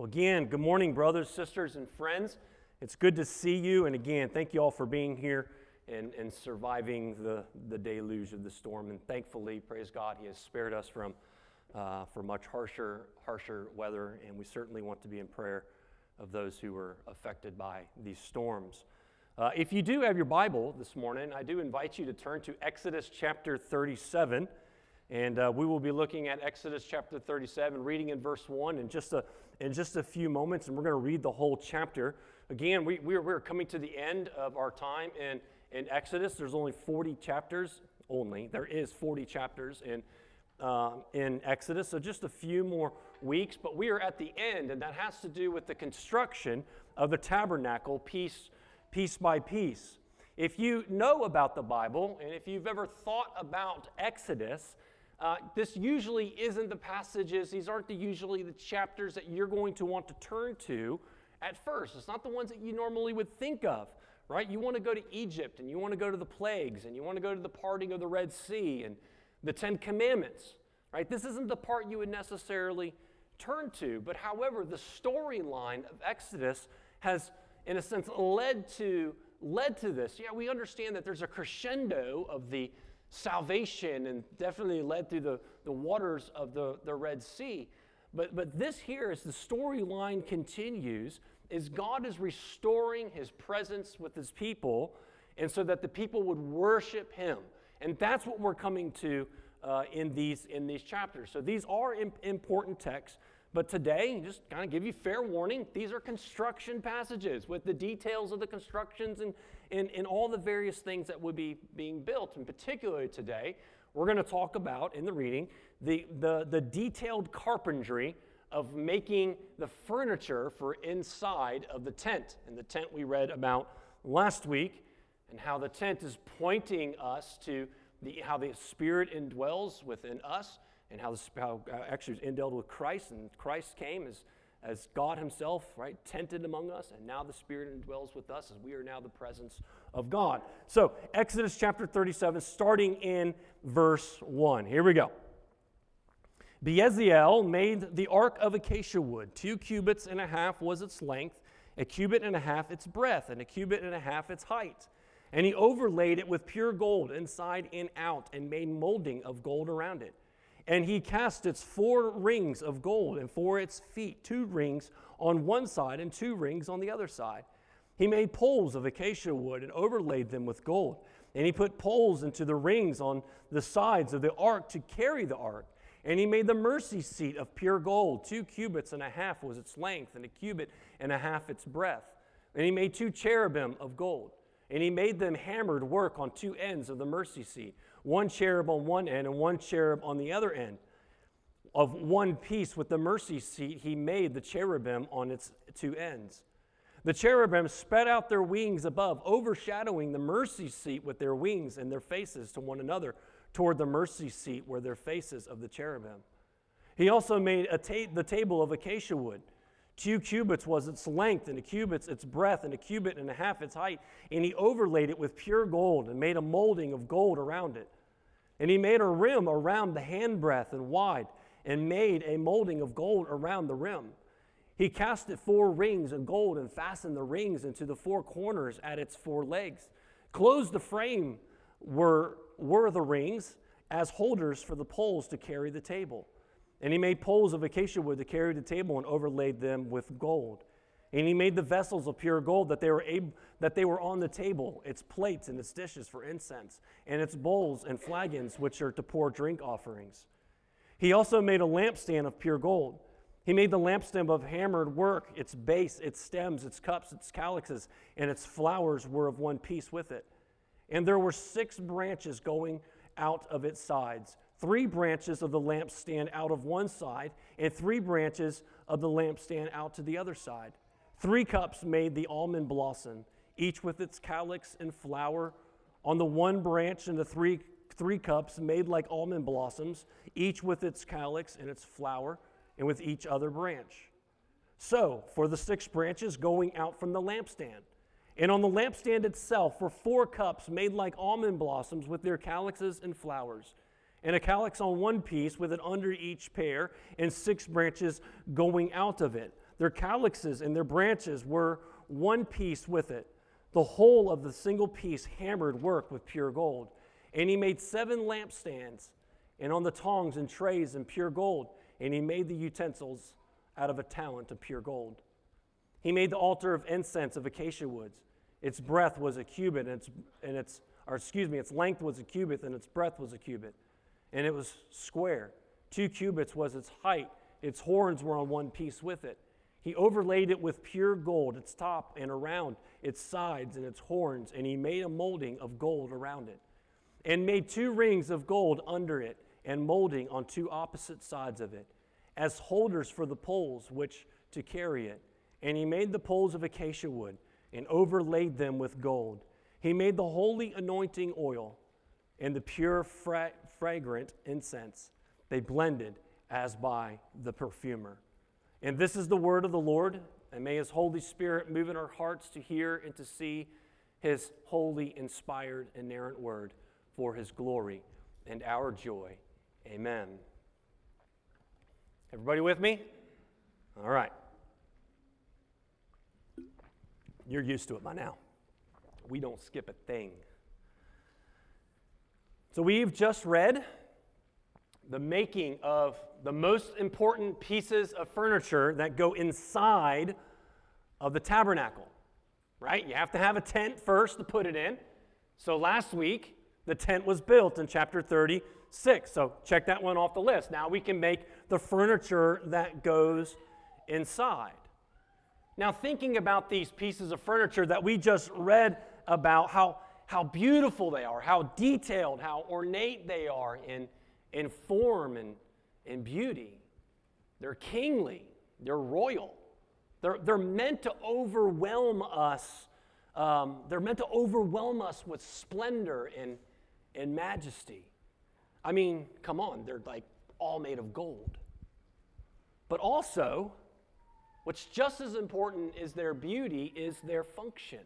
Well, again, good morning, brothers, sisters, and friends. It's good to see you. And again, thank you all for being here and surviving the deluge of the storm. And thankfully, praise God, He has spared us from much harsher weather. And we certainly want to be in prayer of those who were affected by these storms. If you do have your Bible this morning, I do invite you to turn to Exodus chapter 37. And we will be looking at Exodus chapter 37, reading in verse 1 in just a few moments, and we're going to read the whole chapter. Again, we're coming to the end of our time in Exodus. There's only 40 chapters. There is 40 chapters in Exodus, so just a few more weeks. But we are at the end, and that has to do with the construction of the tabernacle piece by piece. If you know about the Bible, and if you've ever thought about Exodus, this usually isn't the passages, these aren't usually the chapters that you're going to want to turn to at first. It's not the ones that you normally would think of, right? You want to go to Egypt, and you want to go to the plagues, and you want to go to the parting of the Red Sea, and the Ten Commandments, right? This isn't the part you would necessarily turn to, but however, the storyline of Exodus has, in a sense, led to this. Yeah, we understand that there's a crescendo of the salvation and definitely led through the waters of the Red Sea. But this here, as the storyline continues, is God is restoring His presence with His people, and so that the people would worship Him. And that's what we're coming to in these chapters. So these are important texts. But today, just kind of give you fair warning, these are construction passages with the details of the constructions and all the various things that would be being built. And particularly today, we're going to talk about, in the reading, the detailed carpentry of making the furniture for inside of the tent. And the tent we read about last week, and how the tent is pointing us to how the Spirit indwells within us, and how actually was indwelled with Christ, and Christ came as God Himself, right, tented among us, and now the Spirit indwells with us as we are now the presence of God. So, Exodus chapter 37, starting in verse 1. Here we go. Bezalel made the ark of acacia wood. 2 cubits and a half was its length, a cubit and a half its breadth, and a cubit and a half its height. And he overlaid it with pure gold inside and out, and made molding of gold around it. And he cast its 4 rings of gold, and for its feet 2 rings on one side and 2 rings on the other side. He made poles of acacia wood and overlaid them with gold. And he put poles into the rings on the sides of the ark to carry the ark. And he made the mercy seat of pure gold. 2 cubits and a half was its length, and a cubit and a half its breadth. And he made 2 cherubim of gold. And he made them hammered work on 2 ends of the mercy seat, 1 cherub on one end and 1 cherub on the other end. Of one piece with the mercy seat, he made the cherubim on its 2 ends. The cherubim spread out their wings above, overshadowing the mercy seat with their wings and their faces to one another, toward the mercy seat were their faces of the cherubim. He also made the table of acacia wood. 2 cubits was its length, and a cubit its breadth, and a cubit and a half its height. And he overlaid it with pure gold, and made a molding of gold around it. And he made a rim around the handbreadth and wide, and made a molding of gold around the rim. He cast it 4 rings of gold, and fastened the rings into the 4 corners at its 4 legs. Closed the frame were the rings as holders for the poles to carry the table. And he made poles of acacia wood to carry the table, and overlaid them with gold. And he made the vessels of pure gold that they were on the table, its plates and its dishes for incense, and its bowls and flagons which are to pour drink offerings. He also made a lampstand of pure gold. He made the lampstand of hammered work. Its base, its stems, its cups, its calyxes, and its flowers were of one piece with it. And there were 6 branches going out of its sides, 3 branches of the lampstand out of one side, and 3 branches of the lampstand out to the other side. 3 cups made the almond blossom, each with its calyx and flower on the one branch, and the three cups made like almond blossoms, each with its calyx and its flower, and with each other branch. So, for the 6 branches going out from the lampstand. And on the lampstand itself were 4 cups made like almond blossoms with their calyxes and flowers. And a calyx on one piece with it under each pair, and 6 branches going out of it. Their calyxes and their branches were one piece with it. The whole of the single piece hammered work with pure gold. And he made 7 lampstands, and on the tongs and trays in pure gold. And he made the utensils out of a talent of pure gold. He made the altar of incense of acacia woods. Its breadth was a cubit, its length was a cubit, and its breadth was a cubit. And it was square. 2 cubits was its height. Its horns were on one piece with it. He overlaid it with pure gold, its top and around, its sides and its horns, and he made a molding of gold around it, and made 2 rings of gold under it, and molding on 2 opposite sides of it, as holders for the poles which to carry it. And he made the poles of acacia wood, and overlaid them with gold. He made the holy anointing oil, and the pure fragrant incense. They blended as by the perfumer. And this is the word of the Lord, and may his Holy Spirit move in our hearts to hear and to see his holy, inspired, inerrant word for his glory and our joy. Amen. Everybody with me? All right. You're used to it by now. We don't skip a thing. So we've just read the making of the most important pieces of furniture that go inside of the tabernacle, right? You have to have a tent first to put it in. So last week, the tent was built in chapter 36. So check that one off the list. Now we can make the furniture that goes inside. Now thinking about these pieces of furniture that we just read about, how beautiful they are, how detailed, how ornate they are in form and beauty. They're kingly. They're royal. They're meant to overwhelm us. They're meant to overwhelm us with splendor and majesty. I mean, come on, they're like all made of gold. But also, what's just as important as their beauty is their function.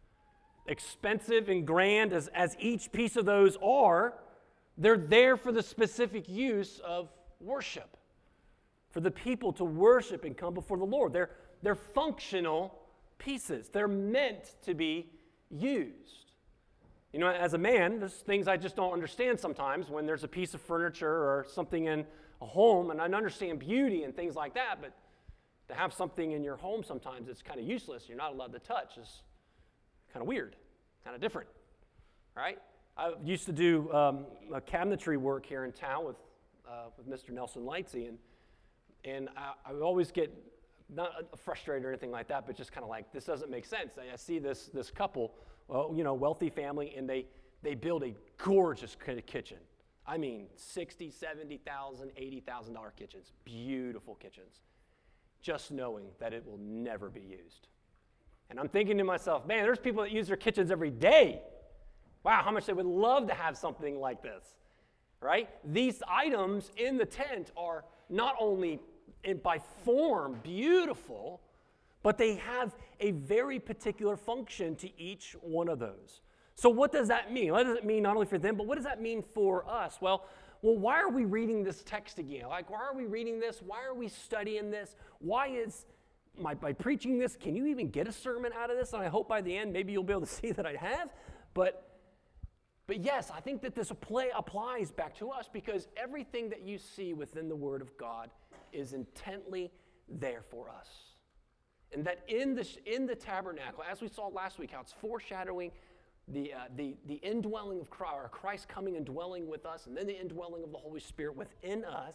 Expensive and grand as each piece of those are, they're there for the specific use of worship, for the people to worship and come before the Lord. They're functional pieces. They're meant to be used. You know, as a man, there's things I just don't understand sometimes when there's a piece of furniture or something in a home, and I understand beauty and things like that, but to have something in your home sometimes it's kind of useless, you're not allowed to touch, is kind of weird, kind of different, right? I used to do a cabinetry work here in town with Mr. Nelson Lightsey, and I would always get not frustrated or anything like that, but just kind of like, this doesn't make sense. I see this couple, wealthy family, and they build a gorgeous kind of kitchen. I mean, $60,000, $70,000, $80,000 kitchens, beautiful kitchens, just knowing that it will never be used. And I'm thinking to myself, man, there's people that use their kitchens every day. Wow, how much they would love to have something like this, right? These items in the tent are not only by form beautiful, but they have a very particular function to each one of those. So what does that mean? What does it mean not only for them, but what does that mean for us? Well, why are we reading this text again? Like, why are we reading this? Why are we studying this? Why is, by preaching this, can you even get a sermon out of this? And I hope by the end, maybe you'll be able to see that I have. But yes, I think that this applies back to us because everything that you see within the Word of God is intently there for us. And that in the tabernacle, as we saw last week, how it's foreshadowing the indwelling of Christ, or Christ coming and dwelling with us, and then the indwelling of the Holy Spirit within us,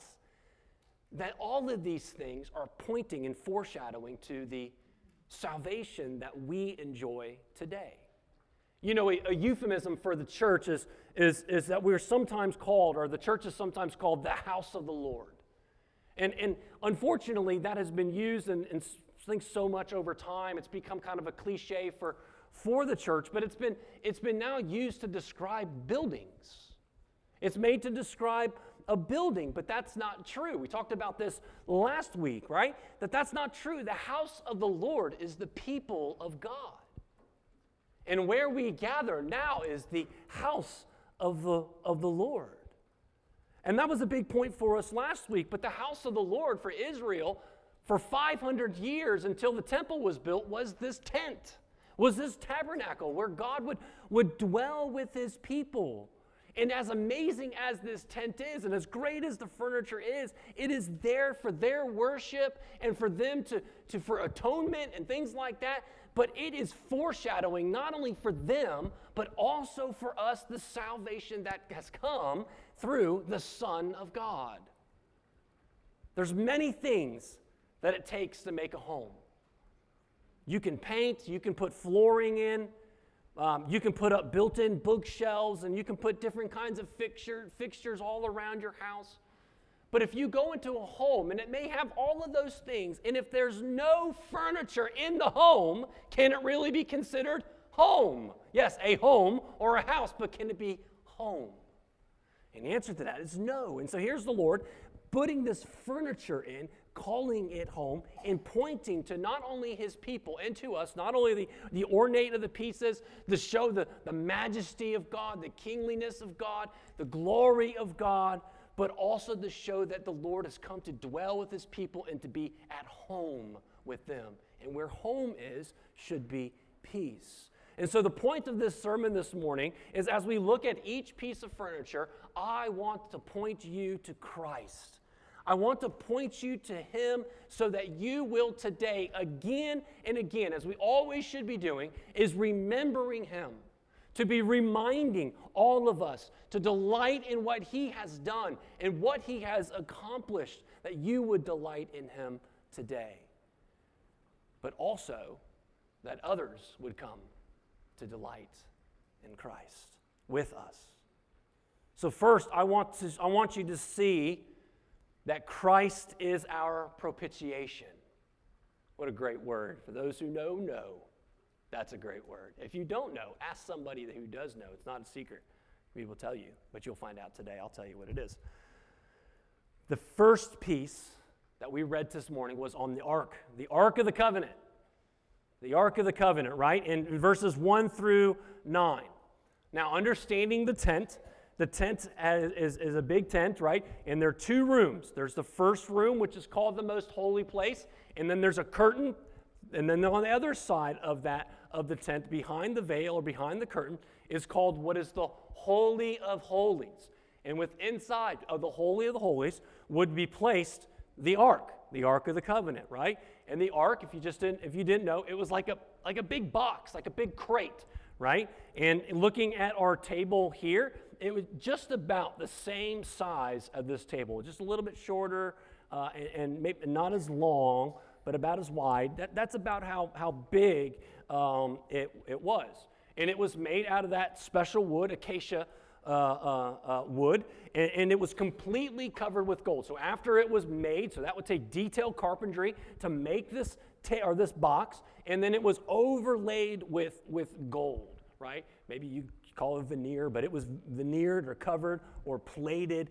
that all of these things are pointing and foreshadowing to the salvation that we enjoy today. You know, a euphemism for the church is that we're sometimes called, or the church is sometimes called, the house of the Lord. And unfortunately, that has been used in things so much over time. It's become kind of a cliche for the church, but it's been now used to describe buildings. It's made to describe a building, but that's not true. We talked about this last week, right? That's not true. The house of the Lord is the people of God. And where we gather now is the house of the Lord. And that was a big point for us last week, but the house of the Lord for Israel for 500 years until the temple was built was this tent, was this tabernacle where God would dwell with his people. And as amazing as this tent is, and as great as the furniture is, it is there for their worship and for them for atonement and things like that. But it is foreshadowing not only for them, but also for us the salvation that has come through the Son of God. There's many things that it takes to make a home. You can paint, you can put flooring in, you can put up built-in bookshelves, and you can put different kinds of fixtures all around your house. But if you go into a home, and it may have all of those things, and if there's no furniture in the home, can it really be considered home? Yes, a home or a house, but can it be home? And the answer to that is no. And so here's the Lord putting this furniture in, calling it home, and pointing to not only his people and to us, not only the ornate of the pieces, to show the majesty of God, the kingliness of God, the glory of God, but also to show that the Lord has come to dwell with his people and to be at home with them. And where home is, should be peace. And so the point of this sermon this morning is, as we look at each piece of furniture, I want to point you to Christ. I want to point you to him so that you will today, again and again, as we always should be doing, is remembering him, to be reminding all of us to delight in what he has done and what he has accomplished, that you would delight in him today. But also that others would come to delight in Christ with us. So first, I want you to see that Christ is our propitiation. What a great word. For those who know, that's a great word. If you don't know, ask somebody who does know. It's not a secret. We will tell you, but you'll find out today. I'll tell you what it is. The first piece that we read this morning was on the Ark of the Covenant. The Ark of the Covenant, right? In verses 1 through 9. Now, understanding the tent is a big tent, right? And there are two rooms. There's the first room, which is called the most holy place, and then there's a curtain, and then on the other side of the tent, behind the veil or behind the curtain, is called what is the Holy of Holies. And inside of the Holy of the Holies would be placed the Ark of the Covenant, right? And the Ark, if you didn't know, it was like a big box, like a big crate, right? And looking at our table here, it was just about the same size of this table, just a little bit shorter and maybe not as long, but about as wide. That's about how big it was. And it was made out of that special wood, acacia wood, and it was completely covered with gold. So after it was made, so that would take detailed carpentry to make this box, and then it was overlaid with gold, right? Maybe you call it veneer, but it was veneered or covered or plated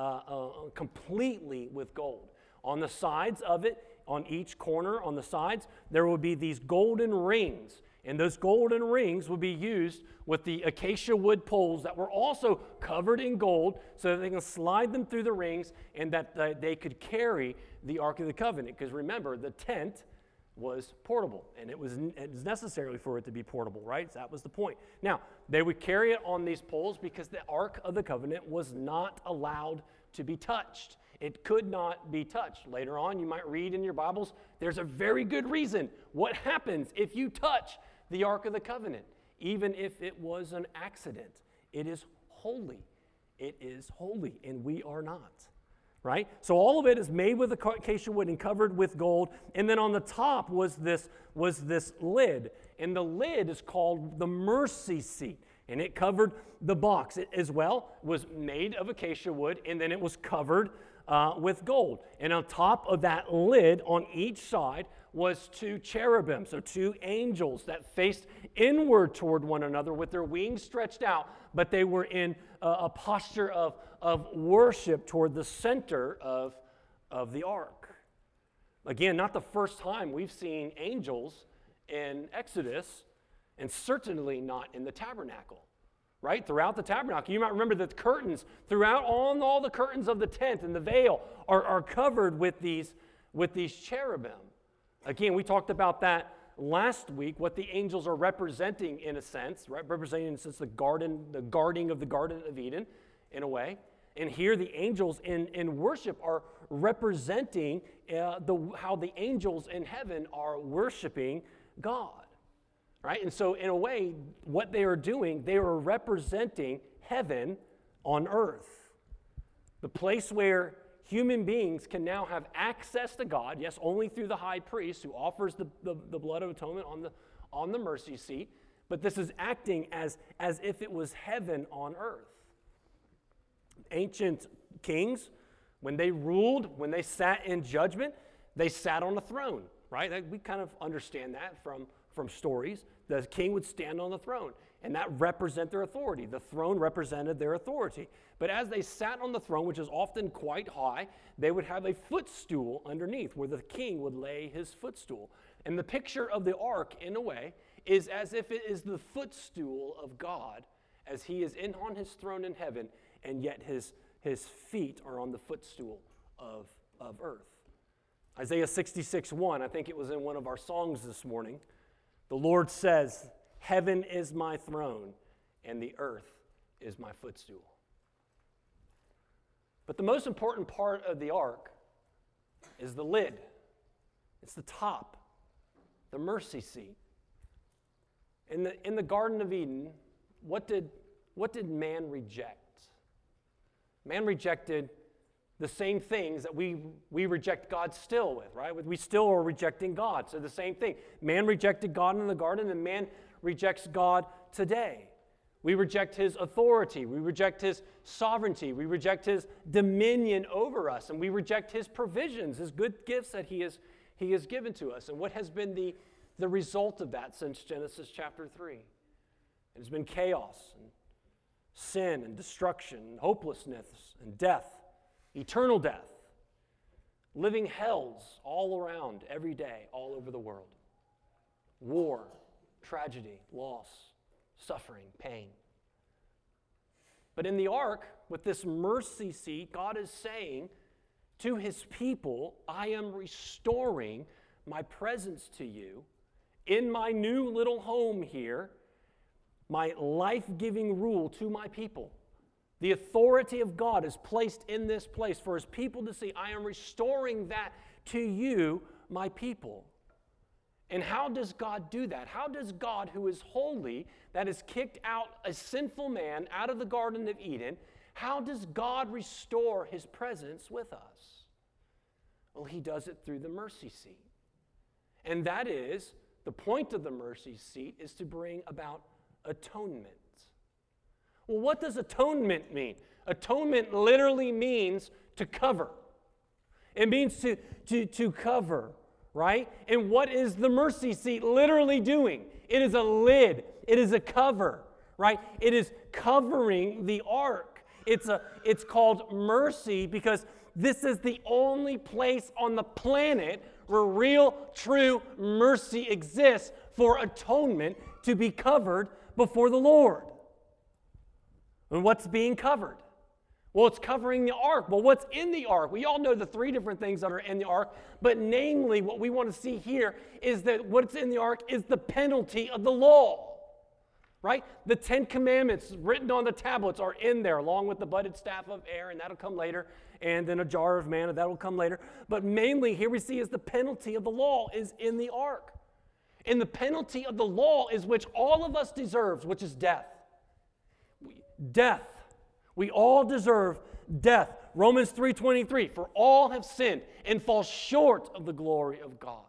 completely with gold. On the sides of it, on each corner, on the sides, there would be these golden rings. And those golden rings would be used with the acacia wood poles that were also covered in gold so that they can slide them through the rings and that they could carry the Ark of the Covenant. Because remember, the tent was portable, and it was necessary for it to be portable, right? So that was the point. Now, they would carry it on these poles because the Ark of the Covenant was not allowed to be touched. It could not be touched. Later on, you might read in your Bibles, there's a very good reason what happens if you touch the Ark of the Covenant, even if it was an accident. It is holy. It is holy, and we are not. Right? So all of it is made with acacia wood and covered with gold. And then on the top was this lid. And the lid is called the mercy seat. And it covered the box. It as well was made of acacia wood, and then it was covered with gold. And on top of that lid on each side was two cherubim, so two angels that faced inward toward one another with their wings stretched out, but they were in a posture of worship toward the center of the ark. Again, not the first time we've seen angels in Exodus, and certainly not in the tabernacle. Right? Throughout the tabernacle, you might remember that the curtains, throughout all the curtains of the tent and the veil are covered with these with these cherubim. Again, we talked about that last week, what the angels are representing in a sense, right? Representing in a sense the guarding of the Garden of Eden in a way. And here the angels in worship are representing how the angels in heaven are worshiping God, right? And so in a way, what they are doing, they are representing heaven on earth. The place where human beings can now have access to God, yes, only through the high priest who offers the blood of atonement on the mercy seat, but this is acting as if it was heaven on earth. Ancient kings, when they ruled, when they sat in judgment, they sat on a throne, right? We kind of understand that from stories. The king would stand on the throne, and that represent their authority. The throne represented their authority. But as they sat on the throne, which is often quite high, they would have a footstool underneath where the king would lay his footstool. And the picture of the ark, in a way, is as if it is the footstool of God as he is on his throne in heaven, and yet his feet are on the footstool of earth. Isaiah 66:1, I think it was in one of our songs this morning. The Lord says, "Heaven is my throne, and the earth is my footstool." But the most important part of the ark is the lid. It's the top, the mercy seat. In the Garden of Eden, what did man reject? Man rejected the same things that we reject God still with, right? We still are rejecting God. So the same thing. Man rejected God in the garden, and man rejects God today. We reject his authority. We reject his sovereignty. We reject his dominion over us, and we reject his provisions, his good gifts that he has given to us. And what has been the result of that since Genesis chapter 3? It has been chaos and sin and destruction and hopelessness and death, eternal death, living hells all around every day, all over the world. War, tragedy, loss, suffering, pain. But in the ark, with this mercy seat, God is saying to his people, I am restoring my presence to you in my new little home here, my life-giving rule to my people. The authority of God is placed in this place for his people to see, I am restoring that to you, my people. And how does God do that? How does God, who is holy, that has kicked out a sinful man out of the Garden of Eden, how does God restore his presence with us? Well, he does it through the mercy seat. And that is, the point of the mercy seat is to bring about atonement. Well, what does atonement mean? Atonement literally means to cover. It means to cover, right? And what is the mercy seat literally doing? It is a lid. It is a cover, right? It is covering the ark. It's called mercy because this is the only place on the planet where real, true mercy exists for atonement to be covered before the Lord. And what's being covered? Well, it's covering the ark. Well, what's in the ark? We all know the three different things that are in the ark, but namely what we want to see here is that what's in the ark is the penalty of the law, right? The 10 Commandments written on the tablets are in there, along with the budded staff of Aaron, that'll come later, and then a jar of manna, that'll come later. But mainly here we see is the penalty of the law is in the ark. And the penalty of the law is which all of us deserves, which is death. Death. We all deserve death. Romans 3:23, for all have sinned and fall short of the glory of God.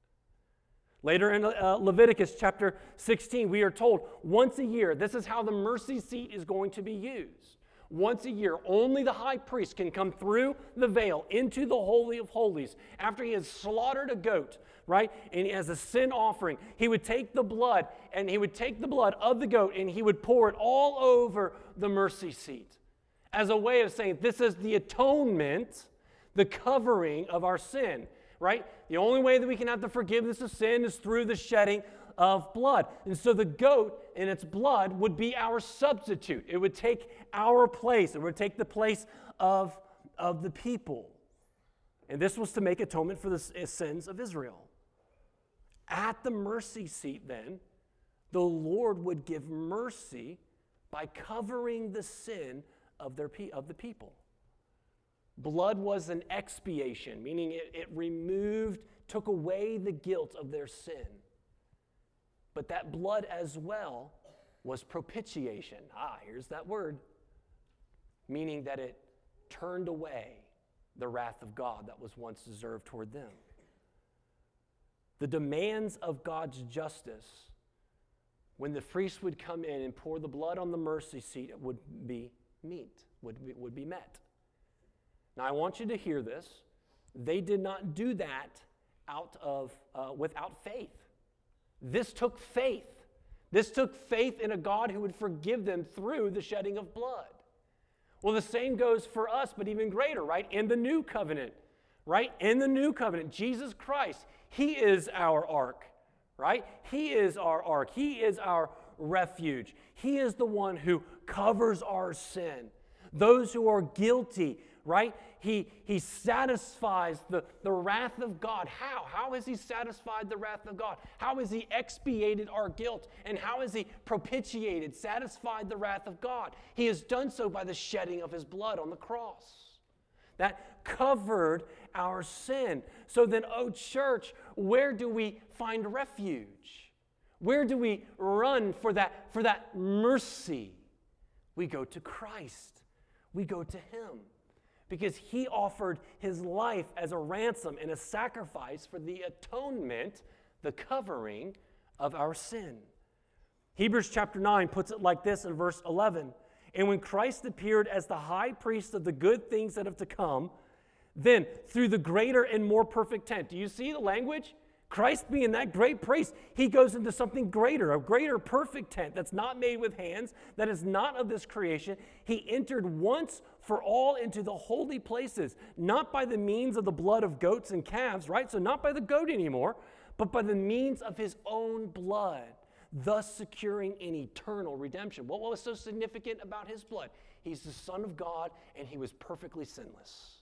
Later in Leviticus chapter 16, we are told once a year, this is how the mercy seat is going to be used. Once a year, only the high priest can come through the veil into the Holy of Holies after he has slaughtered a goat, right? And as a sin offering, he would take the blood of the goat and he would pour it all over the mercy seat as a way of saying this is the atonement, the covering of our sin, right? The only way that we can have the forgiveness of sin is through the shedding of blood. And so the goat and its blood would be our substitute. It would take our place. It would take the place of the people. And this was to make atonement for the sins of Israel. At the mercy seat, then, the Lord would give mercy by covering the sin of the people. Blood was an expiation, meaning it removed, took away the guilt of their sin. But that blood as well was propitiation. Here's that word. Meaning that it turned away the wrath of God that was once deserved toward them. The demands of God's justice, when the priest would come in and pour the blood on the mercy seat, would be met. Now I want you to hear this. They did not do that without faith. This took faith. This took faith in a God who would forgive them through the shedding of blood. Well, the same goes for us, but even greater, right? In the new covenant, right? In the new covenant, Jesus Christ, he is our ark, right? He is our ark. He is our refuge. He is the one who covers our sin. Those who are guilty, right? He satisfies the wrath of God. How? How has he satisfied the wrath of God? How has he expiated our guilt? And how has he propitiated, satisfied the wrath of God? He has done so by the shedding of his blood on the cross. That covered our sin. So then, church, where do we find refuge? Where do we run for that mercy? We go to Christ. We go to him. Because he offered his life as a ransom and a sacrifice for the atonement, the covering of our sin. Hebrews chapter 9 puts it like this in verse 11. And when Christ appeared as the high priest of the good things that have to come, then through the greater and more perfect tent. Do you see the language? Christ being that great priest, he goes into something greater, a greater perfect tent that's not made with hands, that is not of this creation. He entered once for all into the holy places, not by the means of the blood of goats and calves, right? So not by the goat anymore, but by the means of his own blood, thus securing an eternal redemption. What was so significant about his blood? He's the Son of God, and he was perfectly sinless.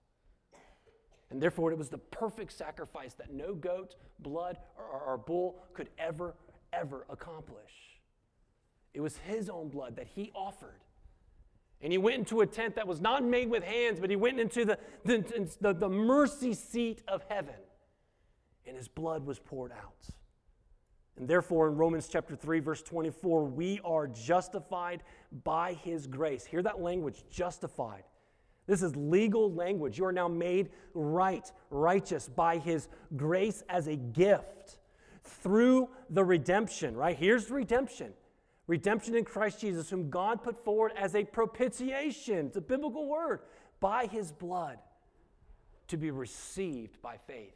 And therefore, it was the perfect sacrifice that no goat, blood, or bull could ever accomplish. It was his own blood that he offered. And he went into a tent that was not made with hands, but he went into the mercy seat of heaven. And his blood was poured out. And therefore, in Romans chapter 3, verse 24, we are justified by his grace. Hear that language, justified. This is legal language. You are now made right, righteous by his grace as a gift through the redemption, right? Here's the redemption. Redemption in Christ Jesus, whom God put forward as a propitiation. It's a biblical word. By his blood to be received by faith.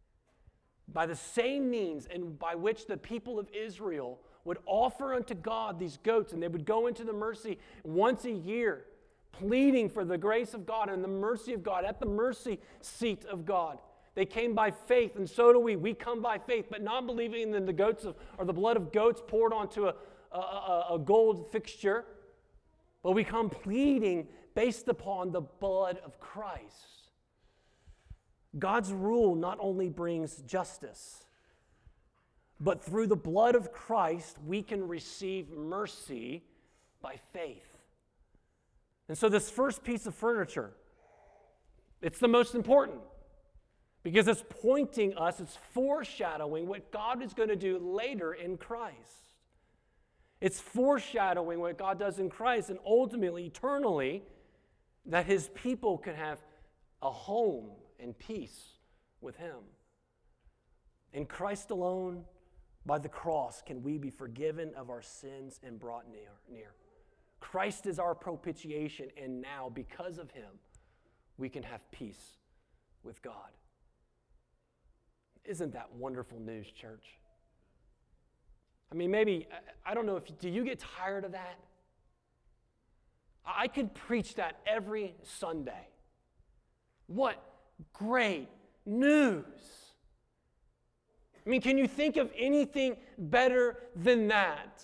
By the same means and by which the people of Israel would offer unto God these goats, and they would go into the mercy once a year, pleading for the grace of God and the mercy of God at the mercy seat of God. They came by faith, and so do we. We come by faith, but not believing in the goats or the blood of goats poured onto a gold fixture, but we come pleading based upon the blood of Christ. God's rule not only brings justice, but through the blood of Christ, we can receive mercy by faith. And so this first piece of furniture, it's the most important because it's pointing us, it's foreshadowing what God is going to do later in Christ. It's foreshadowing what God does in Christ and ultimately, eternally, that his people can have a home and peace with him. In Christ alone, by the cross, can we be forgiven of our sins and brought near. Christ is our propitiation, and now, because of him, we can have peace with God. Isn't that wonderful news, church? I mean, maybe, I don't know, do you get tired of that? I could preach that every Sunday. What great news! I mean, can you think of anything better than that?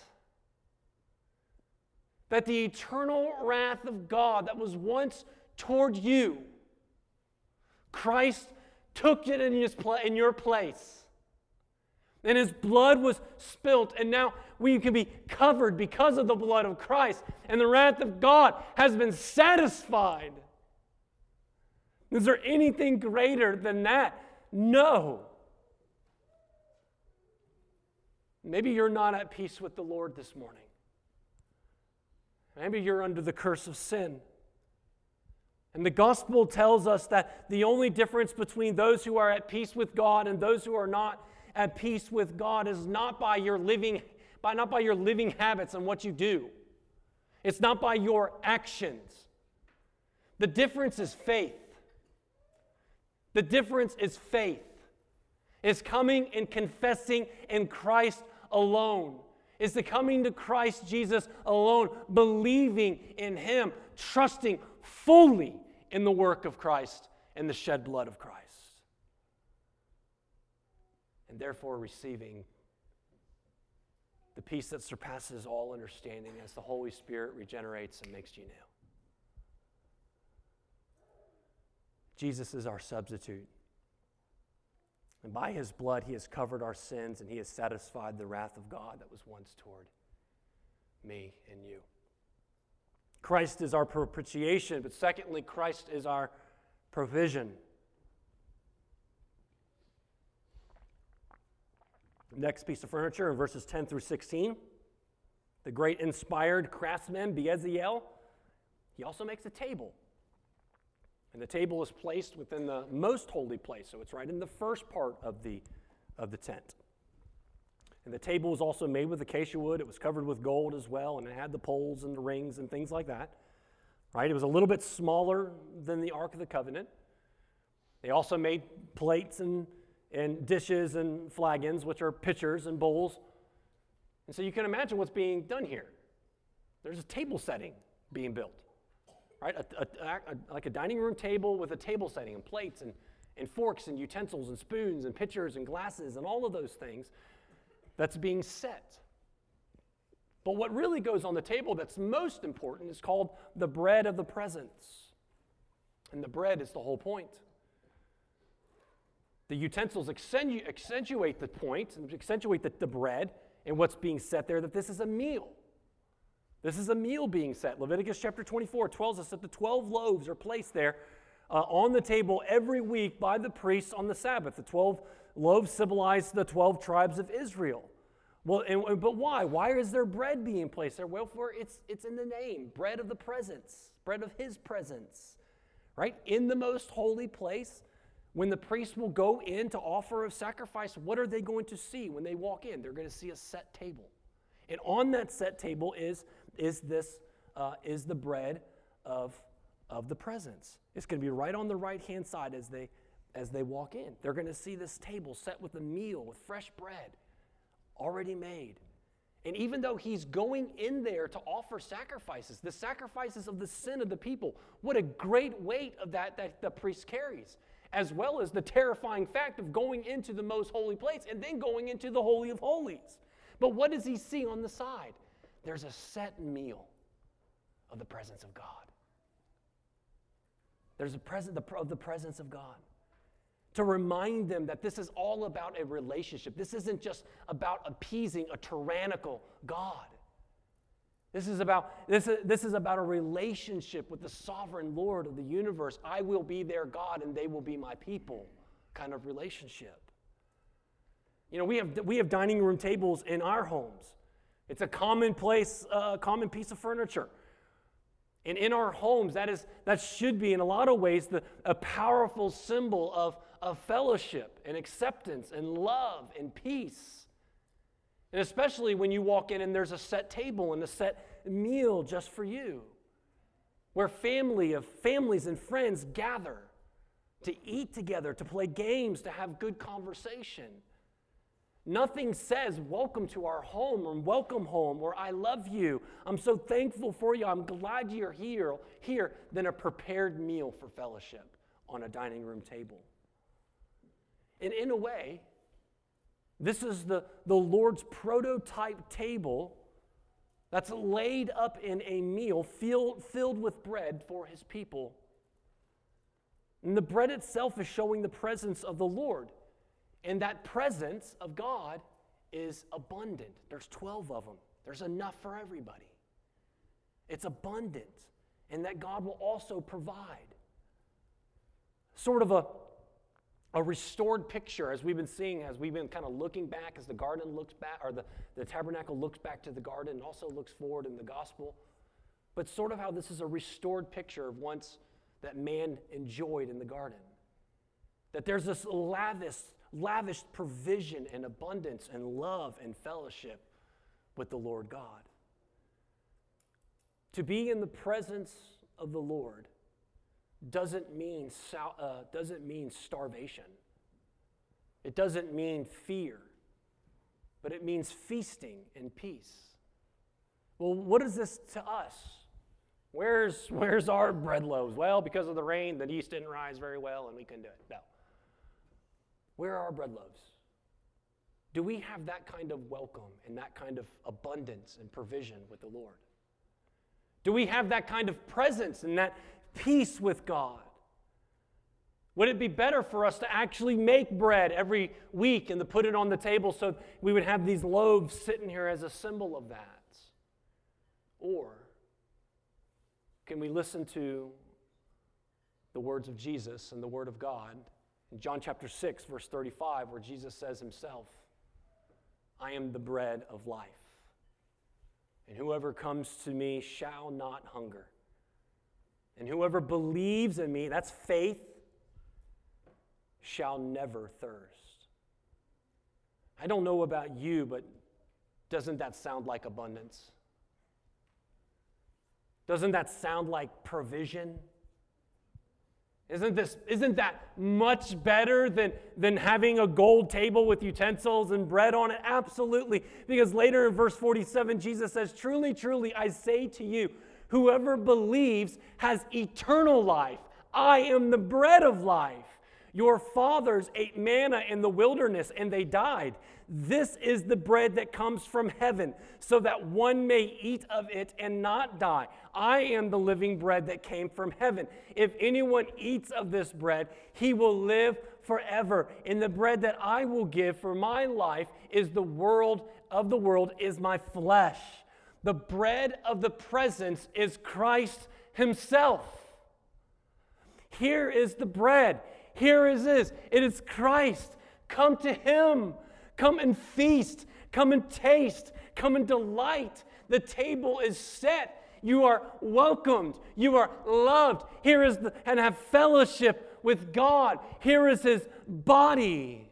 That the eternal wrath of God that was once toward you Christ took it in your place. And his blood was spilt, and now we can be covered because of the blood of Christ, and the wrath of God has been satisfied. Is there anything greater than that? No. Maybe you're not at peace with the Lord this morning. Maybe you're under the curse of sin. And the gospel tells us that the only difference between those who are at peace with God and those who are not at peace with God is not by your living habits and what you do. It's not by your actions. The difference is faith. The difference is faith. It's coming and confessing in Christ alone. It's the coming to Christ Jesus alone, believing in him, trusting fully in the work of Christ and the shed blood of Christ. And therefore receiving the peace that surpasses all understanding as the Holy Spirit regenerates and makes you new. Jesus is our substitute. And by his blood, he has covered our sins and he has satisfied the wrath of God that was once toward me and you. Christ is our propitiation, but secondly, Christ is our provision. Next piece of furniture in verses 10 through 16. The great inspired craftsman, Bezalel, he also makes a table. And the table is placed within the most holy place, so it's right in the first part of the tent. And the table was also made with acacia wood. It was covered with gold as well, and it had the poles and the rings and things like that. Right? It was a little bit smaller than the Ark of the Covenant. They also made plates and dishes and flagons, which are pitchers and bowls. And so you can imagine what's being done here. There's a table setting being built. Right, like a dining room table with a table setting and plates and forks and utensils and spoons and pitchers and glasses and all of those things that's being set. But what really goes on the table that's most important is called the bread of the presence. And the bread is the whole point. The utensils accentuate the point and accentuate the bread and what's being set there, that this is a meal. This is a meal being set. Leviticus chapter 24 tells us that the 12 loaves are placed there on the table every week by the priests on the Sabbath. The 12 loaves symbolize the 12 tribes of Israel. Well, but why? Why is there bread being placed there? Well, for it's in the name, bread of the presence, bread of his presence, right? In the most holy place, when the priests will go in to offer a sacrifice, what are they going to see when they walk in? They're going to see a set table. And on that set table is the bread of the presence. It's going to be right on the right-hand side as they walk in. They're going to see this table set with a meal, with fresh bread, already made. And even though he's going in there to offer sacrifices, the sacrifices of the sin of the people, what a great weight of that the priest carries, as well as the terrifying fact of going into the most holy place and then going into the Holy of Holies. But what does he see on the side? There's a set meal of the presence of God. There's the presence of God. To remind them that this is all about a relationship. This isn't just about appeasing a tyrannical God. This is about a relationship with the sovereign Lord of the universe. I will be their God and they will be my people kind of relationship. You know, we have dining room tables in our homes. It's a common piece of furniture. And in our homes, that should be, in a lot of ways, a powerful symbol of fellowship and acceptance and love and peace. And especially when you walk in and there's a set table and a set meal just for you, where families and friends gather to eat together, to play games, to have good conversation. Nothing says welcome to our home or welcome home or I love you. I'm so thankful for you. I'm glad you're here than a prepared meal for fellowship on a dining room table. And in a way, this is the Lord's prototype table that's laid up in a meal filled with bread for his people. And the bread itself is showing the presence of the Lord. And that presence of God is abundant. There's 12 of them. There's enough for everybody. It's abundant, and that God will also provide. Sort of a restored picture, as we've been seeing, as we've been kind of looking back, as the garden looks back, or the tabernacle looks back to the garden and also looks forward in the gospel. But sort of how this is a restored picture of once that man enjoyed in the garden. That there's this lavish provision and abundance and love and fellowship with the Lord God. To be in the presence of the Lord doesn't mean starvation. It doesn't mean fear, but it means feasting and peace. Well, what is this to us? Where's our bread loaves? Well, because of the rain, the yeast didn't rise very well and we couldn't do it. No. Where are our bread loaves? Do we have that kind of welcome and that kind of abundance and provision with the Lord? Do we have that kind of presence and that peace with God? Would it be better for us to actually make bread every week and to put it on the table so we would have these loaves sitting here as a symbol of that? Or can we listen to the words of Jesus and the Word of God in John chapter 6, verse 35, where Jesus says himself, I am the bread of life, and whoever comes to me shall not hunger. And whoever believes in me, that's faith, shall never thirst. I don't know about you, but doesn't that sound like abundance? Doesn't that sound like provision? Isn't that much better than having a gold table with utensils and bread on it? Absolutely. Because later in verse 47, Jesus says, truly, truly, I say to you, whoever believes has eternal life. I am the bread of life. Your fathers ate manna in the wilderness and they died. This is the bread that comes from heaven, so that one may eat of it and not die. I am the living bread that came from heaven. If anyone eats of this bread, he will live forever. And the bread that I will give for my life is the world is my flesh. The bread of the presence is Christ himself. Here is the bread. Here is this. It is Christ. Come to him. Come and feast. Come and taste. Come and delight. The table is set. You are welcomed. You are loved. Here is and have fellowship with God. Here is his body.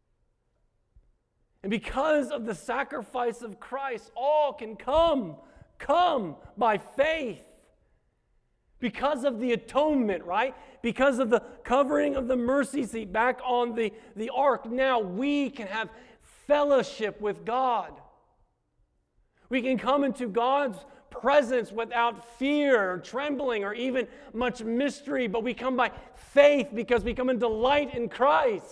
And because of the sacrifice of Christ, all can come by faith. Because of the atonement, right? Because of the covering of the mercy seat back on the ark, now we can have fellowship with God. We can come into God's presence without fear or trembling or even much mystery, but we come by faith because we come in delight in Christ.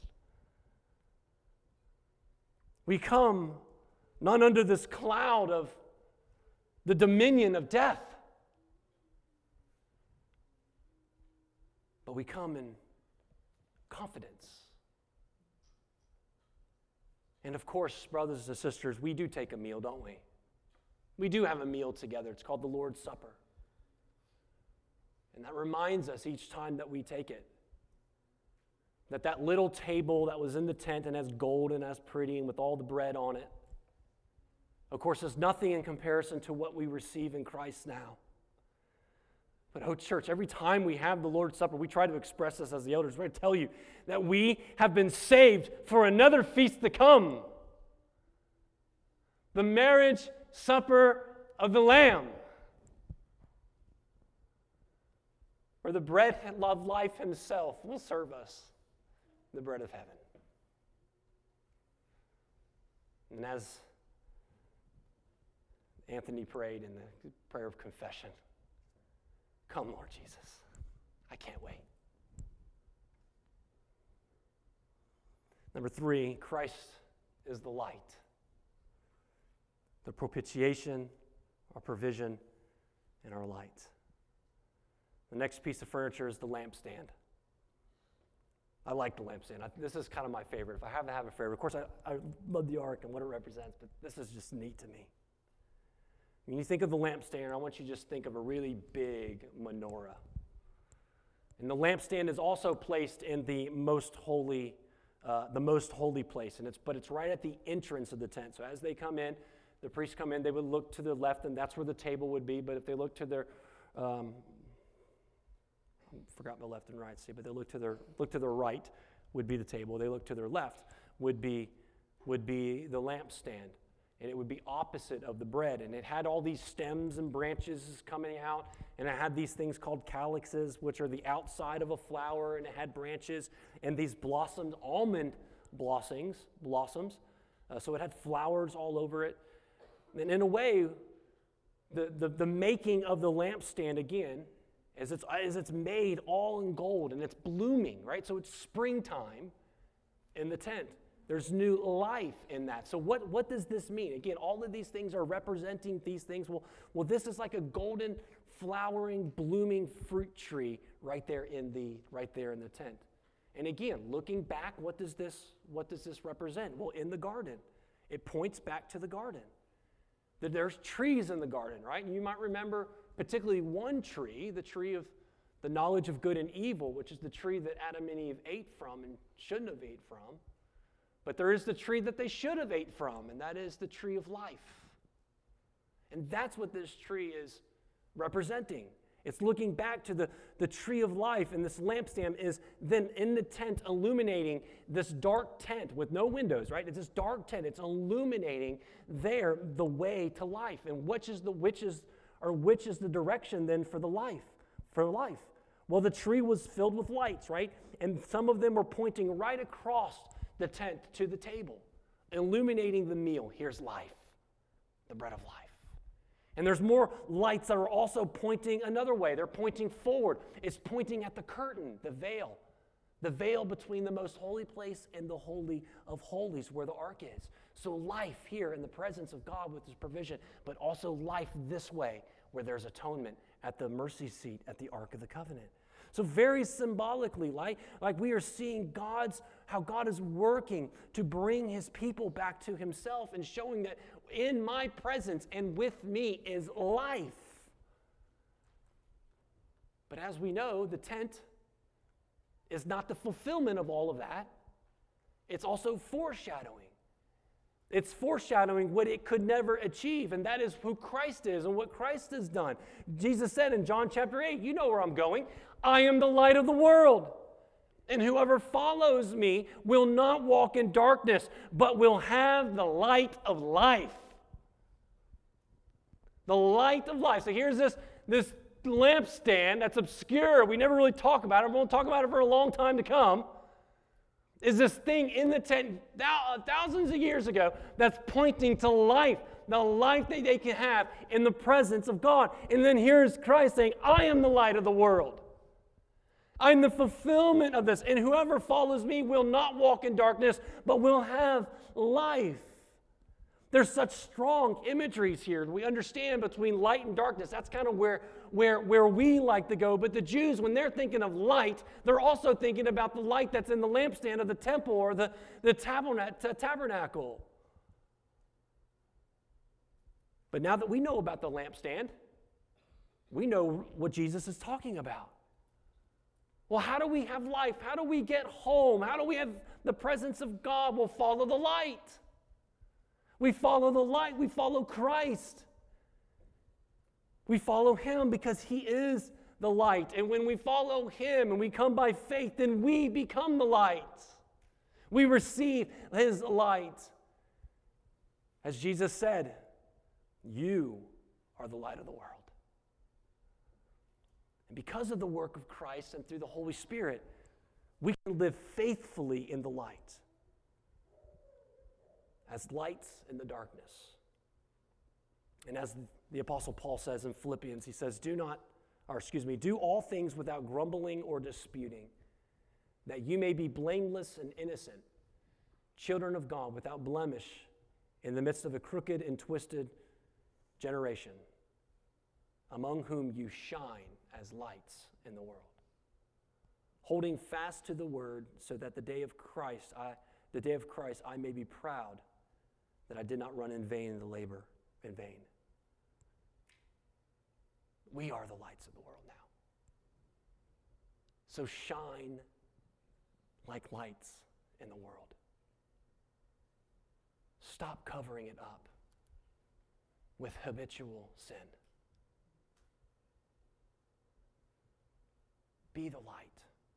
We come not under this cloud of the dominion of death, but we come in confidence. And of course, brothers and sisters, we do take a meal, don't we? We do have a meal together. It's called the Lord's Supper. And that reminds us each time that we take it, that little table that was in the tent and as gold and as pretty and with all the bread on it, of course, is nothing in comparison to what we receive in Christ now. But, oh, church, every time we have the Lord's Supper, we try to express this as the elders. We're going to tell you that we have been saved for another feast to come. The marriage supper of the Lamb. Where the bread of life himself will serve us the bread of heaven. And as Anthony prayed in the prayer of confession, come, Lord Jesus. I can't wait. Number 3, Christ is the light. The propitiation, our provision, and our light. The next piece of furniture is the lampstand. I like the lampstand. This is kind of my favorite. If I have to have a favorite, of course, I love the ark and what it represents, but this is just neat to me. When you think of the lampstand, I want you to just think of a really big menorah. And the lampstand is also placed in the most holy place, but it's right at the entrance of the tent. So as they come in, the priests come in, they would look to the left, and that's where the table would be. But if they look to their forgot my left and right, see, but they look to their right would be the table. They look to their left would be the lampstand, and it would be opposite of the bread. And it had all these stems and branches coming out, and it had these things called calyxes, which are the outside of a flower, and it had branches and these blossoms, almond blossoms. So it had flowers all over it. And in a way, the making of the lampstand again, as it's made all in gold and it's blooming, right? So it's springtime in the tent. There's new life in that. So what does this mean? Again, all of these things are representing these things. Well, this is like a golden, flowering, blooming fruit tree right there in the tent. And again, looking back, what does this represent? Well, in the garden, it points back to the garden. That there's trees in the garden, right? And you might remember particularly one tree, the tree of the knowledge of good and evil, which is the tree that Adam and Eve ate from and shouldn't have ate from. But there is the tree that they should have ate from, and that is the tree of life. And that's what this tree is representing. It's looking back to the tree of life, and this lampstand is then in the tent illuminating this dark tent with no windows, right? It's this dark tent. It's illuminating there the way to life. And which is the direction then for life? Well, the tree was filled with lights, right? And some of them were pointing right across the tent to the table, illuminating the meal. Here's life, the bread of life. And there's more lights that are also pointing another way. They're pointing forward. It's pointing at the curtain, the veil between the most holy place and the Holy of Holies where the ark is. So life here in the presence of God with his provision, but also life this way where there's atonement at the mercy seat at the Ark of the Covenant. So very symbolically, like we are seeing how God is working to bring his people back to himself and showing that in my presence and with me is life. But as we know, the tent is not the fulfillment of all of that. It's also foreshadowing. It's foreshadowing what it could never achieve, and that is who Christ is and what Christ has done. Jesus said in John chapter 8, you know where I'm going, I am the light of the world. And whoever follows me will not walk in darkness, but will have the light of life. The light of life. So here's this lampstand that's obscure. We never really talk about it. We won't talk about it for a long time to come. Is this thing in the tent thousands of years ago that's pointing to life, the life that they can have in the presence of God. And then here's Christ saying, I am the light of the world. I'm the fulfillment of this. And whoever follows me will not walk in darkness, but will have life. There's such strong imageries here. We understand between light and darkness. That's kind of where we like to go. But the Jews, when they're thinking of light, they're also thinking about the light that's in the lampstand of the temple or the tabernacle. But now that we know about the lampstand, we know what Jesus is talking about. Well, how do we have life? How do we get home? How do we have the presence of God? We'll follow the light. We follow the light. We follow Christ. We follow him because he is the light. And when we follow him and we come by faith, then we become the light. We receive his light. As Jesus said, you are the light of the world. And because of the work of Christ and through the Holy Spirit, we can live faithfully in the light. As lights in the darkness. And as the Apostle Paul says in Philippians, he says, do all things without grumbling or disputing, that you may be blameless and innocent, children of God without blemish in the midst of a crooked and twisted generation, among whom you shine as lights in the world. holding fast to the word, so that the day of Christ I may be proud that I did not run in vain and labor in vain. We are the lights of the world now. So shine like lights in the world. Stop covering it up with habitual sin. Be the light.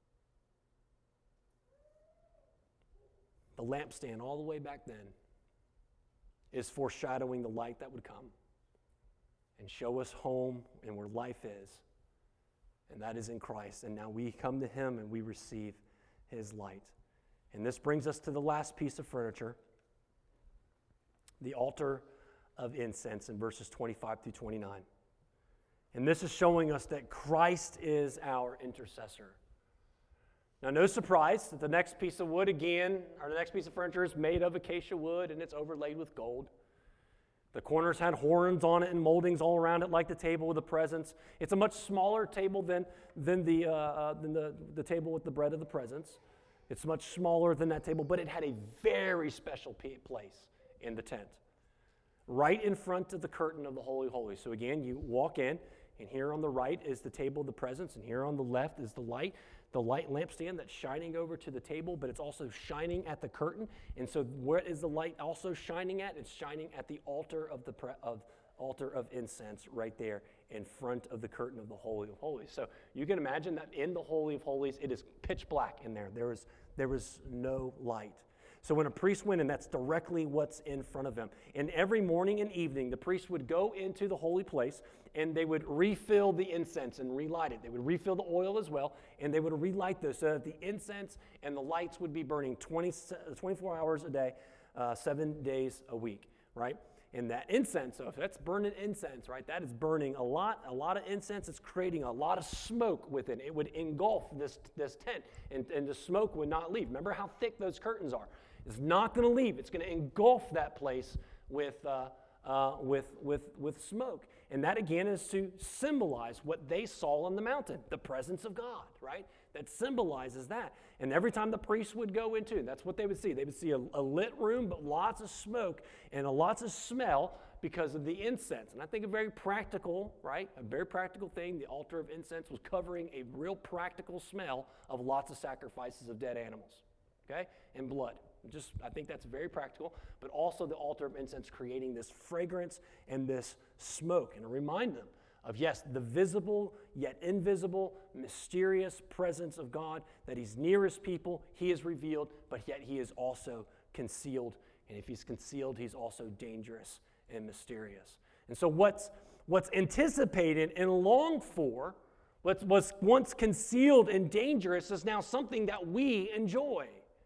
The lampstand all the way back then is foreshadowing the light that would come and show us home and where life is, and that is in Christ. And now we come to him and we receive his light. And this brings us to the last piece of furniture, the altar of incense in verses 25 through 29. And this is showing us that Christ is our intercessor. Now, no surprise that the next piece of wood again, or the next piece of furniture is made of acacia wood and it's overlaid with gold. The corners had horns on it and moldings all around it, like the table of the presence. It's a much smaller table than the table with the bread of the presence. It's much smaller than that table, but it had a very special place in the tent, right in front of the curtain of the Holy of Holies. So again, you walk in, and here on the right is the table of the presence, and here on the left is the light lampstand that's shining over to the table, but it's also shining at the curtain. And so where is the light also shining at? It's shining at the altar of altar of incense right there in front of the curtain of the Holy of Holies. So you can imagine that in the Holy of Holies, it is pitch black in there. There was no light. So when a priest went in, that's directly what's in front of him. And every morning and evening, the priest would go into the holy place, and they would refill the incense and relight it. They would refill the oil as well, and they would relight those so that the incense and the lights would be burning 24 hours a day, 7 days a week, right? And that incense, so if that's burning incense, right, that is burning a lot of incense. It's creating a lot of smoke within it. It would engulf this tent, and the smoke would not leave. Remember how thick those curtains are. It's not going to leave. It's going to engulf that place with smoke. And that, again, is to symbolize what they saw on the mountain, the presence of God, right? That symbolizes that. And every time the priest would go into, that's what they would see. They would see a lit room, but lots of smoke and lots of smell because of the incense. And I think a very practical, right? A very practical thing. The altar of incense was covering a real practical smell of lots of sacrifices of dead animals, okay? And blood. I think that's very practical, but also the altar of incense creating this fragrance and this smoke, and to remind them of, yes, the visible yet invisible, mysterious presence of God, that he's near his people, he is revealed, but yet he is also concealed, and if he's concealed, he's also dangerous and mysterious. And so what's anticipated and longed for, what was once concealed and dangerous, is now something that we enjoy.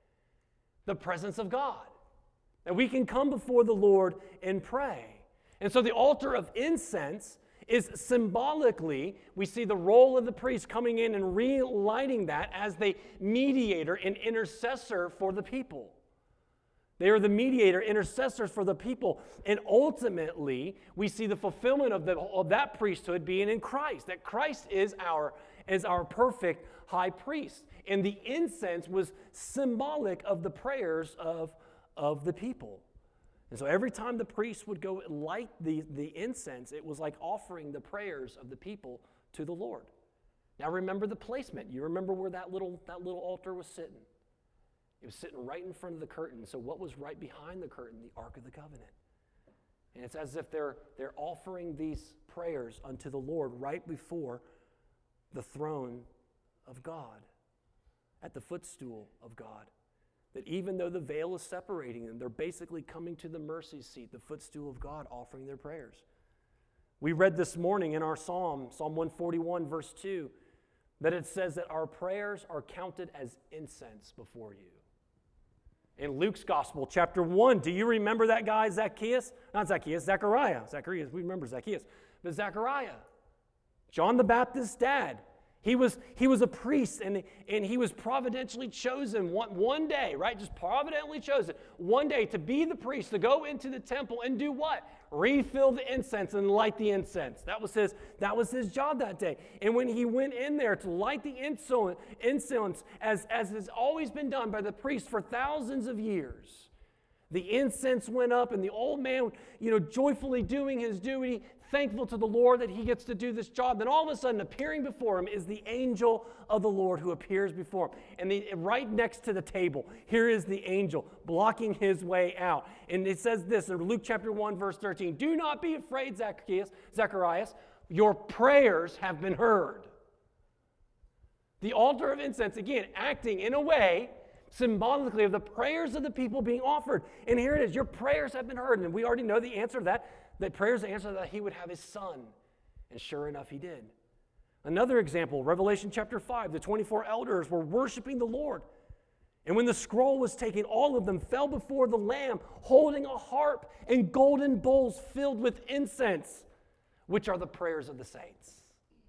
The presence of God. That we can come before the Lord and pray. And so the altar of incense is symbolically, we see the role of the priest coming in and relighting that as the mediator and intercessor for the people. They are the mediator, intercessors for the people. And ultimately, we see the fulfillment of that priesthood being in Christ. That Christ is our perfect high priest. And the incense was symbolic of the prayers of the people. And so every time the priest would go light the incense, it was like offering the prayers of the people to the Lord. Now remember the placement. You remember where that little altar was sitting. It was sitting right in front of the curtain. So what was right behind the curtain? The Ark of the Covenant. And it's as if they're offering these prayers unto the Lord right before the throne of God, at the footstool of God. That even though the veil is separating them, they're basically coming to the mercy seat, the footstool of God, offering their prayers. We read this morning in our Psalm 141, verse 2, that it says that our prayers are counted as incense before you. In Luke's Gospel, chapter 1, do you remember that guy, Zacchaeus? Not Zacchaeus, Zechariah. We remember Zacchaeus. But Zechariah, John the Baptist's dad, He was a priest, and he was providentially chosen one day, right? Just providentially chosen one day to be the priest, to go into the temple and do what? Refill the incense and light the incense. That was his job that day. And when he went in there to light the incense, as has always been done by the priest for thousands of years, the incense went up, and the old man, joyfully doing his duty, thankful to the Lord that he gets to do this job. Then all of a sudden, appearing before him is the angel of the Lord who appears before him. And right next to the table, here is the angel blocking his way out. And it says this in Luke chapter 1, verse 13, "Do not be afraid, Zacharias, your prayers have been heard." The altar of incense, again, acting in a way symbolically of the prayers of the people being offered. And here it is, your prayers have been heard. And we already know the answer to that prayers answer that he would have his son. And sure enough, he did. Another example, Revelation chapter 5, the 24 elders were worshiping the Lord. And when the scroll was taken, all of them fell before the Lamb, holding a harp and golden bowls filled with incense, which are the prayers of the saints.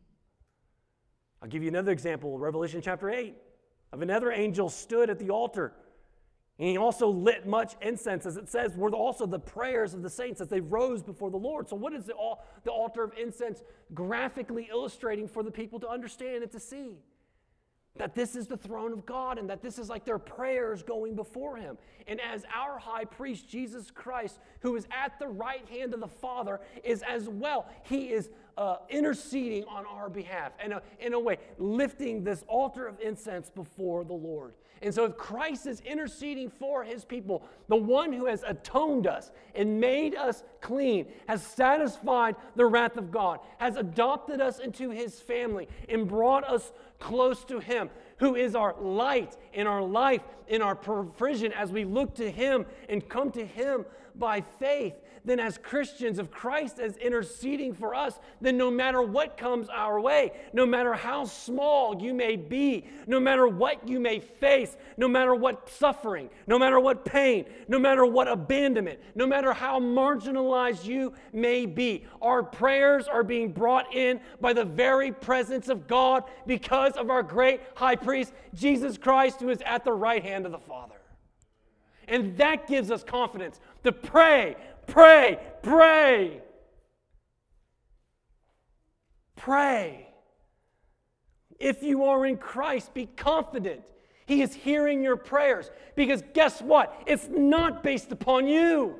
I'll give you another example, Revelation chapter 8, of another angel stood at the altar. And he also lit much incense, as it says, were also the prayers of the saints as they rose before the Lord. So what is the altar of incense graphically illustrating for the people to understand and to see? That this is the throne of God, and that this is like their prayers going before him. And as our high priest, Jesus Christ, who is at the right hand of the Father, is as well, he is interceding on our behalf, and in a way, lifting this altar of incense before the Lord. And so if Christ is interceding for his people, the one who has atoned us and made us clean, has satisfied the wrath of God, has adopted us into his family and brought us close to him, who is our light in our life, in our provision as we look to him and come to him by faith, then as Christians, if Christ is interceding for us, then no matter what comes our way, no matter how small you may be, no matter what you may face, no matter what suffering, no matter what pain, no matter what abandonment, no matter how marginalized you may be, our prayers are being brought in by the very presence of God because of our great high priest, Jesus Christ, who is at the right hand of the Father. And that gives us confidence to pray, pray, pray. Pray. If you are in Christ, be confident. He is hearing your prayers. Because guess what? It's not based upon you.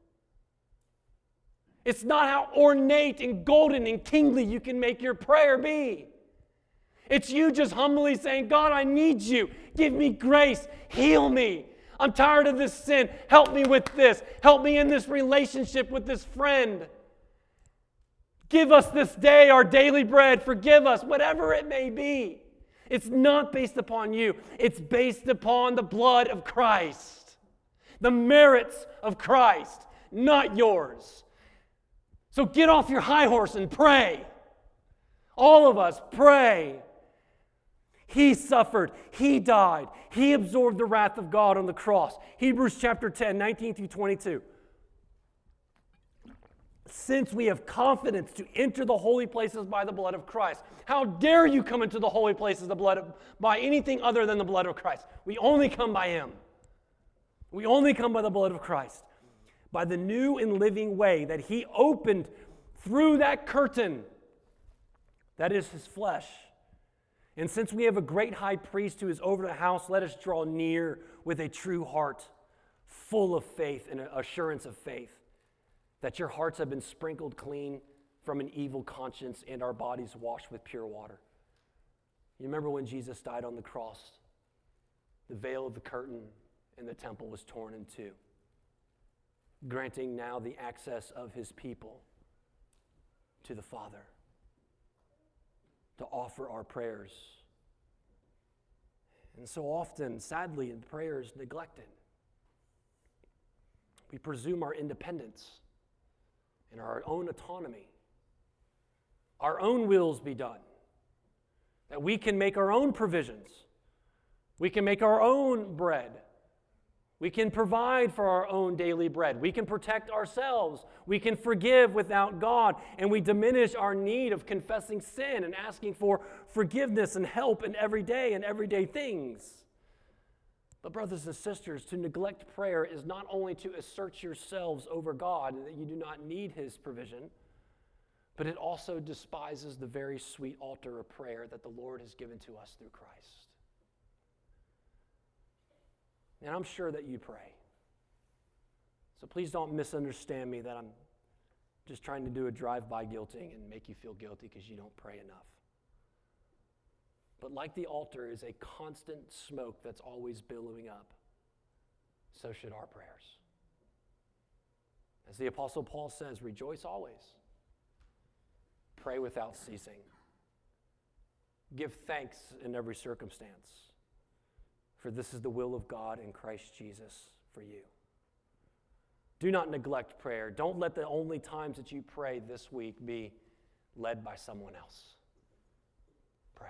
It's not how ornate and golden and kingly you can make your prayer be. It's you just humbly saying, God, I need you. Give me grace. Heal me. I'm tired of this sin. Help me with this. Help me in this relationship with this friend. Give us this day our daily bread. Forgive us, whatever it may be. It's not based upon you. It's based upon the blood of Christ. The merits of Christ, not yours. So get off your high horse and pray. All of us, pray. He suffered. He died. He absorbed the wrath of God on the cross. Hebrews chapter 10, 19 through 22. Since we have confidence to enter the holy places by the blood of Christ, how dare you come into the holy places by anything other than the blood of Christ? We only come by him. We only come by the blood of Christ. By the new and living way that he opened through that curtain. That is his flesh. And since we have a great high priest who is over the house, let us draw near with a true heart, full of faith and assurance of faith, that your hearts have been sprinkled clean from an evil conscience and our bodies washed with pure water. You remember when Jesus died on the cross? The veil of the curtain in the temple was torn in two, granting now the access of his people to the Father, to offer our prayers. And so often, sadly, prayer is neglected. We presume our independence and our own autonomy, our own wills be done, that we can make our own provisions, we can make our own bread, We can provide for our own daily bread. We can protect ourselves. We can forgive without God. And we diminish our need of confessing sin and asking for forgiveness and help in everyday things. But brothers and sisters, to neglect prayer is not only to assert yourselves over God and that you do not need His provision, but it also despises the very sweet altar of prayer that the Lord has given to us through Christ. And I'm sure that you pray. So please don't misunderstand me that I'm just trying to do a drive-by guilting and make you feel guilty because you don't pray enough. But like the altar is a constant smoke that's always billowing up, so should our prayers. As the Apostle Paul says, rejoice always. Pray without ceasing. Give thanks in every circumstance, for this is the will of God in Christ Jesus for you. Do not neglect prayer. Don't let the only times that you pray this week be led by someone else. Pray.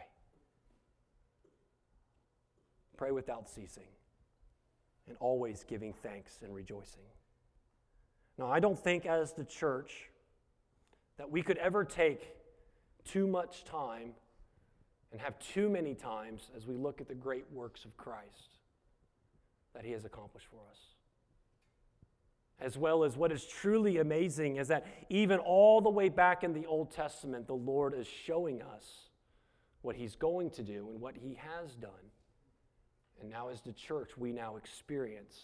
Pray without ceasing, and always giving thanks and rejoicing. Now, I don't think as the church that we could ever take too much time and have too many times as we look at the great works of Christ that He has accomplished for us. As well as what is truly amazing is that even all the way back in the Old Testament, the Lord is showing us what He's going to do and what He has done. And now as the church, we now experience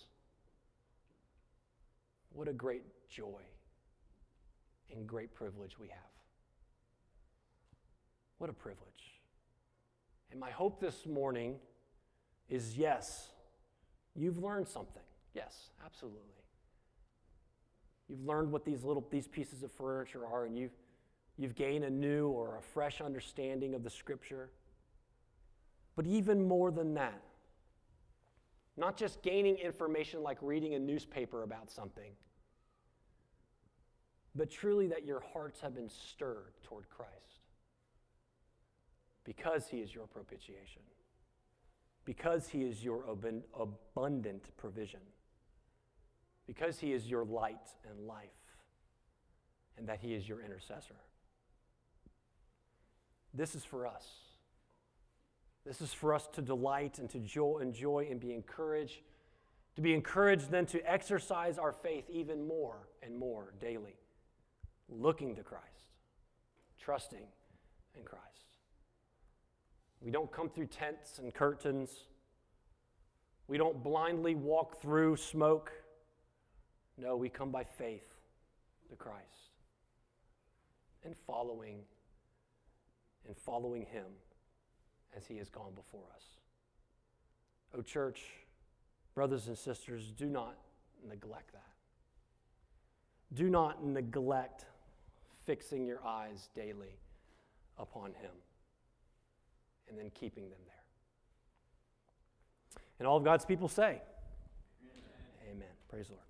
what a great joy and great privilege we have. What a privilege. And my hope this morning is, yes, you've learned something. Yes, absolutely. You've learned what these pieces of furniture are, and you've gained a new or a fresh understanding of the Scripture. But even more than that, not just gaining information like reading a newspaper about something, but truly that your hearts have been stirred toward Christ because He is your propitiation, because He is your abundant provision, because He is your light and life, and that He is your intercessor. This is for us. This is for us to delight and to enjoy and be encouraged, to be encouraged then to exercise our faith even more and more daily, looking to Christ, trusting in Christ. We don't come through tents and curtains. We don't blindly walk through smoke. No, we come by faith to Christ and following Him as He has gone before us. Oh, church, brothers and sisters, do not neglect that. Do not neglect fixing your eyes daily upon Him and then keeping them there. And all of God's people say, Amen. Praise the Lord.